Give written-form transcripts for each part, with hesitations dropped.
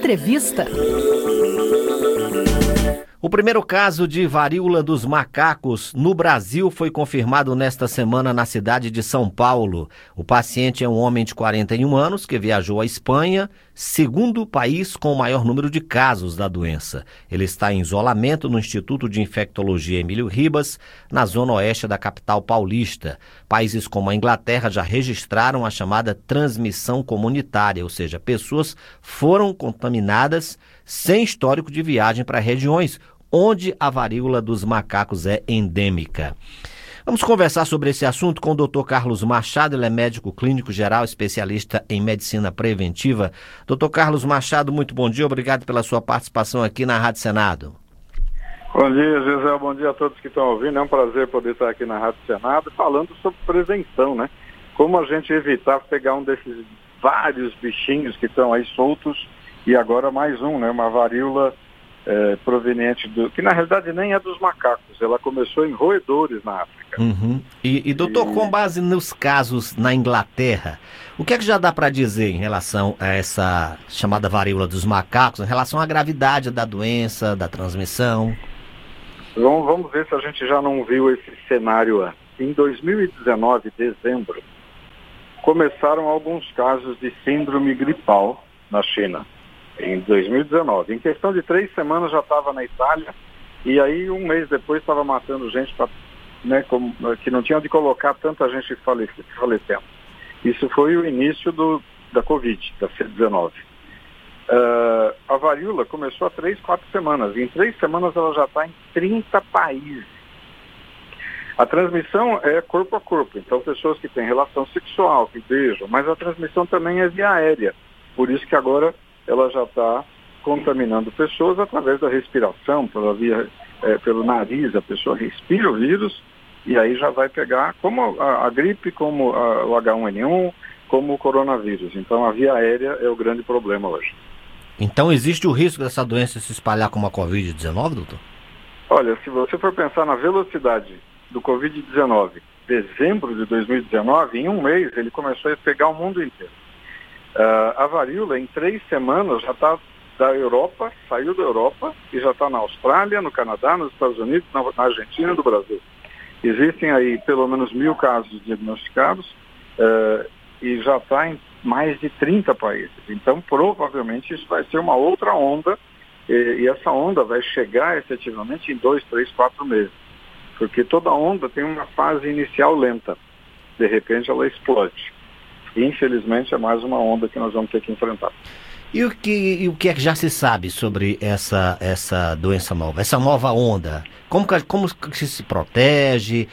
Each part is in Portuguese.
Entrevista. O primeiro caso de varíola dos macacos no Brasil foi confirmado nesta semana na cidade de São Paulo. O paciente é um homem de 41 anos que viajou à Espanha, segundo país com o maior número de casos da doença. Ele está em isolamento no Instituto de Infectologia Emílio Ribas, na zona oeste da capital paulista. Países como a Inglaterra já registraram a chamada transmissão comunitária, ou seja, pessoas foram contaminadas sem histórico de viagem para regiões onde a varíola dos macacos é endêmica. Vamos conversar sobre esse assunto com o Dr. Carlos Machado. Ele é médico clínico geral, especialista em medicina preventiva. Dr. Carlos Machado, muito bom dia. Obrigado pela sua participação aqui na Rádio Senado. Bom dia, José. Bom dia a todos que estão ouvindo. É um prazer poder estar aqui na Rádio Senado falando sobre prevenção, né? Como a gente evitar pegar um desses vários bichinhos que estão aí soltos e agora mais um, né? Uma varíola proveniente que na realidade nem é dos macacos, ela começou em roedores na África. Uhum. E doutor, com base nos casos na Inglaterra, o que é que já dá para dizer em relação a essa chamada varíola dos macacos, em relação à gravidade da doença, da transmissão? Vamos ver se a gente já não viu esse cenário antes. Em 2019, dezembro, começaram alguns casos de síndrome gripal na China. Em 2019. Em questão de 3 semanas já estava na Itália e aí um mês depois estava matando gente que não tinha onde colocar tanta gente falecendo. Isso foi o início da Covid, da C-19. A varíola começou há 3, 4 semanas. E em 3 semanas ela já está em 30 países. A transmissão é corpo a corpo. Então pessoas que têm relação sexual, que beijam, mas a transmissão também é via aérea. Por isso que agora ela já está contaminando pessoas através da respiração, pelo nariz, a pessoa respira o vírus e aí já vai pegar como a gripe, como o H1N1, como o coronavírus. Então a via aérea é o grande problema hoje. Então existe o risco dessa doença se espalhar como a Covid-19, doutor? Olha, se você for pensar na velocidade do Covid-19, dezembro de 2019, em um mês ele começou a pegar o mundo inteiro. A varíola, em 3 semanas, já está da Europa, saiu da Europa e já está na Austrália, no Canadá, nos Estados Unidos, na Argentina e no Brasil. Existem aí pelo menos 1.000 casos diagnosticados e já está em mais de 30 países. Então, provavelmente, isso vai ser uma outra onda e essa onda vai chegar efetivamente em 2, 3, 4 meses. Porque toda onda tem uma fase inicial lenta. De repente, ela explode. Infelizmente é mais uma onda que nós vamos ter que enfrentar. E o que é que já se sabe sobre essa doença nova, essa nova onda? Como que se protege?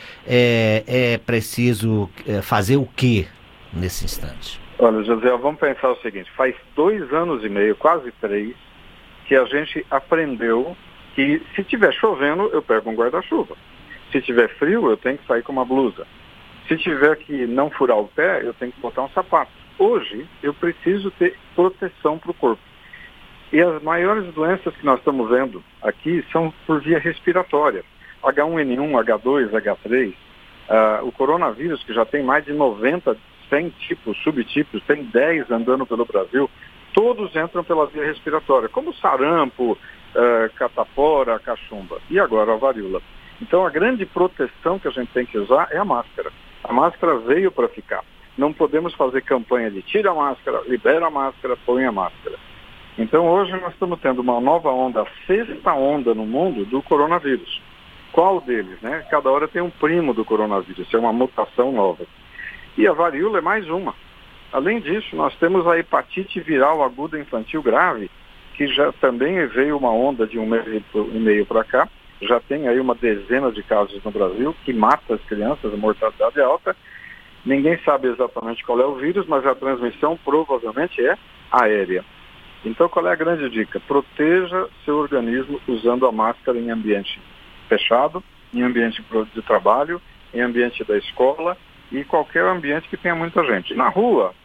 É preciso fazer o que nesse instante? Olha, José, vamos pensar o seguinte, faz 2 anos e meio, quase 3, que a gente aprendeu que se estiver chovendo, eu pego um guarda-chuva. Se estiver frio, eu tenho que sair com uma blusa. Se tiver que não furar o pé, eu tenho que botar um sapato. Hoje, eu preciso ter proteção para o corpo. E as maiores doenças que nós estamos vendo aqui são por via respiratória. H1N1, H2, H3, o coronavírus, que já tem mais de 90, 100 tipos, subtipos, tem 10 andando pelo Brasil, todos entram pela via respiratória, como sarampo, catapora, cachumba e agora a varíola. Então, a grande proteção que a gente tem que usar é a máscara. A máscara veio para ficar. Não podemos fazer campanha de tira a máscara, libera a máscara, põe a máscara. Então, hoje nós estamos tendo uma nova onda, a 6ª onda no mundo do coronavírus. Qual deles, né? Cada hora tem um primo do coronavírus, é uma mutação nova. E a varíola é mais uma. Além disso, nós temos a hepatite viral aguda infantil grave, que já também veio uma onda de 1 mês e meio para cá. Já tem aí uma dezena de casos no Brasil que mata as crianças, a mortalidade é alta. Ninguém sabe exatamente qual é o vírus, mas a transmissão provavelmente é aérea. Então, qual é a grande dica? Proteja seu organismo usando a máscara em ambiente fechado, em ambiente de trabalho, em ambiente da escola e qualquer ambiente que tenha muita gente. Na rua,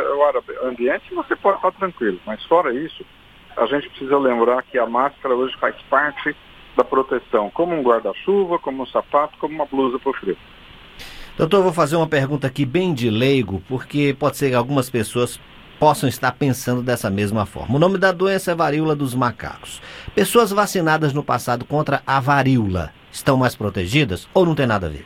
o ambiente você pode estar tranquilo, mas fora isso, a gente precisa lembrar que a máscara hoje faz parte da proteção, como um guarda-chuva, como um sapato, como uma blusa para o frio. Doutor, vou fazer uma pergunta aqui bem de leigo, porque pode ser que algumas pessoas possam estar pensando dessa mesma forma. O nome da doença é varíola dos macacos. Pessoas vacinadas no passado contra a varíola estão mais protegidas ou não tem nada a ver?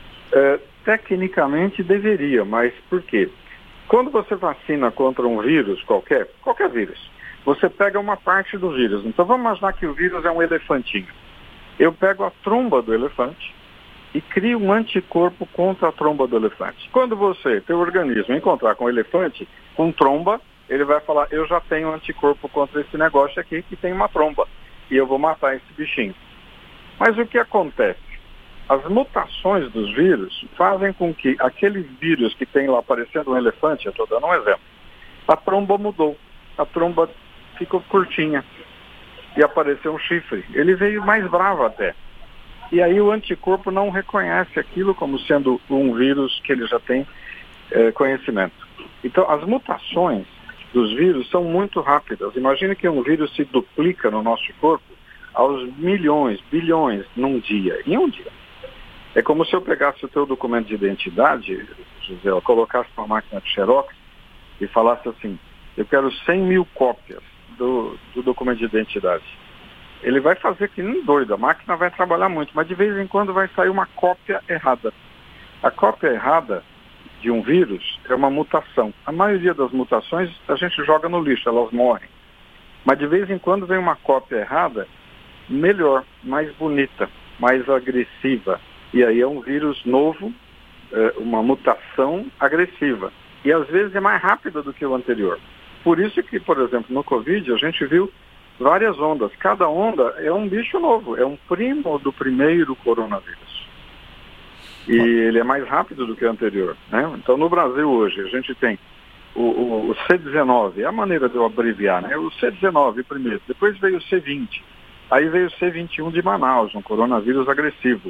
Tecnicamente deveria, mas por quê? Quando você vacina contra um vírus qualquer vírus, você pega uma parte do vírus. Então vamos imaginar que o vírus é um elefantinho. Eu pego a tromba do elefante e crio um anticorpo contra a tromba do elefante. Quando você, teu organismo, encontrar com o elefante, com tromba, ele vai falar, eu já tenho anticorpo contra esse negócio aqui que tem uma tromba. E eu vou matar esse bichinho. Mas o que acontece? As mutações dos vírus fazem com que aquele vírus que tem lá parecendo um elefante, eu estou dando um exemplo, a tromba mudou. A tromba ficou curtinha e apareceu um chifre. Ele veio mais bravo até. E aí o anticorpo não reconhece aquilo como sendo um vírus que ele já tem conhecimento. Então, as mutações dos vírus são muito rápidas. Imagine que um vírus se duplica no nosso corpo aos milhões, bilhões, em um dia. É como se eu pegasse o teu documento de identidade, José, eu colocasse numa máquina de xerox e falasse assim, eu quero 100 mil cópias do documento de identidade. Ele vai fazer que nem doido, a máquina vai trabalhar muito, mas de vez em quando vai sair uma cópia errada. A cópia errada de um vírus é uma mutação. A maioria das mutações a gente joga no lixo, elas morrem. Mas de vez em quando vem uma cópia errada, melhor, mais bonita, mais agressiva. E aí é um vírus novo, uma mutação agressiva. E às vezes é mais rápida do que o anterior. Por isso que, por exemplo, no Covid a gente viu várias ondas. Cada onda é um bicho novo, é um primo do primeiro coronavírus. E ele é mais rápido do que o anterior, né? Então no Brasil hoje a gente tem o C19, é a maneira de eu abreviar, né? O C19 primeiro, depois veio o C20, aí veio o C21 de Manaus, um coronavírus agressivo,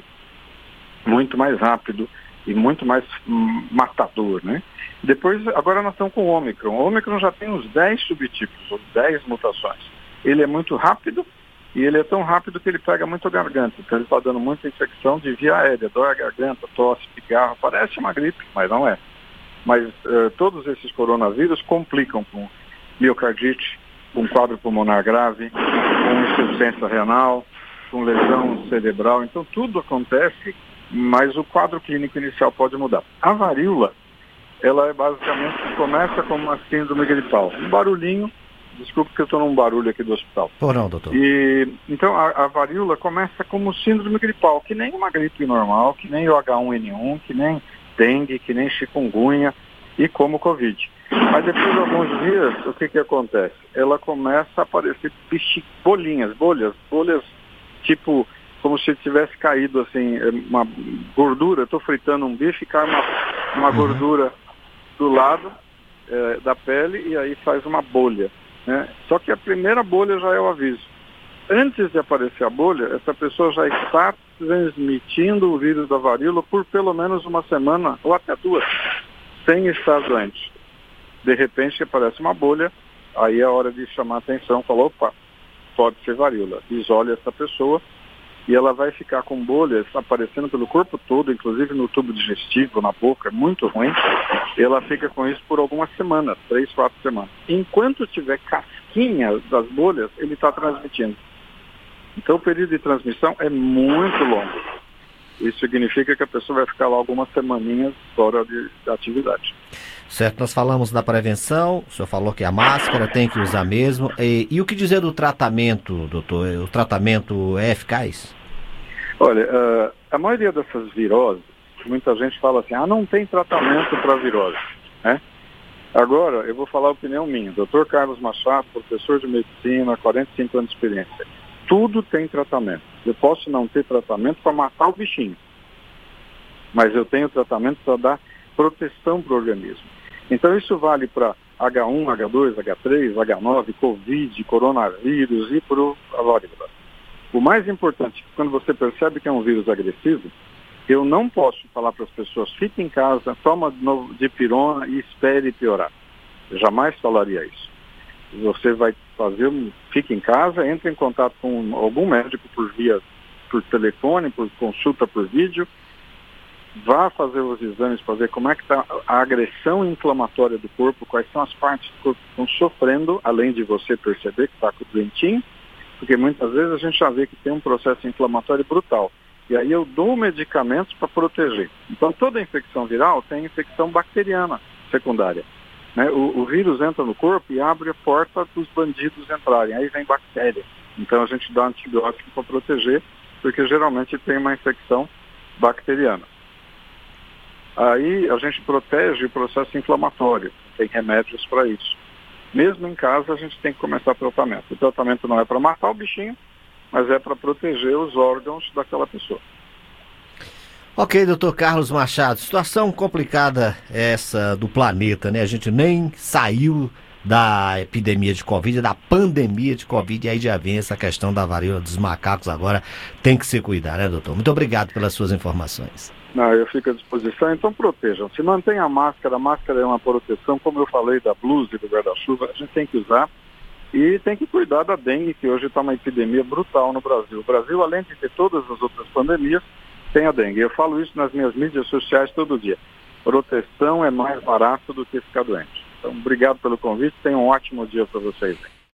muito mais rápido e muito mais matador, né? Depois, agora nós estamos com o Ômicron. O Ômicron já tem uns 10 subtipos, ou 10 mutações. Ele é muito rápido e ele é tão rápido que ele pega muito a garganta. Então ele está dando muita infecção de via aérea, dói a garganta, tosse, pigarro, parece uma gripe, mas não é. Mas todos esses coronavírus complicam com miocardite, com quadro pulmonar grave, com insuficiência renal, com lesão cerebral. Então tudo acontece, mas o quadro clínico inicial pode mudar. A varíola, ela é basicamente, começa como uma síndrome gripal. Um barulhinho, desculpe que eu estou num barulho aqui do hospital. Não, doutor. E, então a varíola começa como síndrome gripal, que nem uma gripe normal, que nem o H1N1, que nem dengue, que nem chikungunya e como Covid. Mas depois de alguns dias, o que acontece? Ela começa a aparecer bolhas tipo como se tivesse caído assim, uma gordura, estou fritando um bife e cai uma gordura do lado da pele e aí faz uma bolha, né? Só que a primeira bolha já é o aviso. Antes de aparecer a bolha, essa pessoa já está transmitindo o vírus da varíola por pelo menos uma semana ou até 2, sem estar doente. De repente aparece uma bolha, aí é hora de chamar a atenção, falar, opa, pode ser varíola. Isole essa pessoa e ela vai ficar com bolhas aparecendo pelo corpo todo, inclusive no tubo digestivo, na boca, muito ruim. E ela fica com isso por algumas semanas, 3, 4 semanas. Enquanto tiver casquinha das bolhas, ele está transmitindo. Então o período de transmissão é muito longo. Isso significa que a pessoa vai ficar lá algumas semaninhas fora de atividade. Certo, nós falamos da prevenção, o senhor falou que a máscara tem que usar mesmo. E o que dizer do tratamento, doutor? O tratamento é eficaz? Olha, a maioria dessas viroses, muita gente fala assim, não tem tratamento para virose, né? Agora, eu vou falar a opinião minha. Dr. Carlos Machado, professor de medicina, 45 anos de experiência. Tudo tem tratamento. Eu posso não ter tratamento para matar o bichinho, mas eu tenho tratamento para dar proteção para o organismo. Então isso vale para H1, H2, H3, H9, Covid, coronavírus e para a varíola. O mais importante, quando você percebe que é um vírus agressivo, eu não posso falar para as pessoas, fique em casa, toma dipirona e espere piorar. Eu jamais falaria isso. Você vai fique em casa, entre em contato com algum médico por telefone, por consulta por vídeo, vá fazer os exames para ver como é que está a agressão inflamatória do corpo, quais são as partes do corpo que estão sofrendo, além de você perceber que está com o doentinho, porque muitas vezes a gente já vê que tem um processo inflamatório brutal. E aí eu dou medicamentos para proteger. Então toda infecção viral tem infecção bacteriana secundária. Né? O vírus entra no corpo e abre a porta dos bandidos entrarem, aí vem bactéria. Então a gente dá antibiótico para proteger, porque geralmente tem uma infecção bacteriana. Aí a gente protege o processo inflamatório, tem remédios para isso. Mesmo em casa a gente tem que começar o tratamento. O tratamento não é para matar o bichinho, mas é para proteger os órgãos daquela pessoa. Ok, doutor Carlos Machado, situação complicada essa do planeta, né? A gente nem saiu da epidemia de Covid, da pandemia de Covid, e aí já vem essa questão da varíola dos macacos agora, tem que se cuidar, né, doutor? Muito obrigado pelas suas informações. Não, eu fico à disposição, então protejam. Se mantém a máscara é uma proteção, como eu falei da blusa e do guarda-chuva, a gente tem que usar e tem que cuidar da dengue, que hoje está uma epidemia brutal no Brasil. O Brasil, além de ter todas as outras pandemias, tem a dengue. Eu falo isso nas minhas mídias sociais todo dia. Proteção é mais barato do que ficar doente. Então, obrigado pelo convite, tenham um ótimo dia para vocês.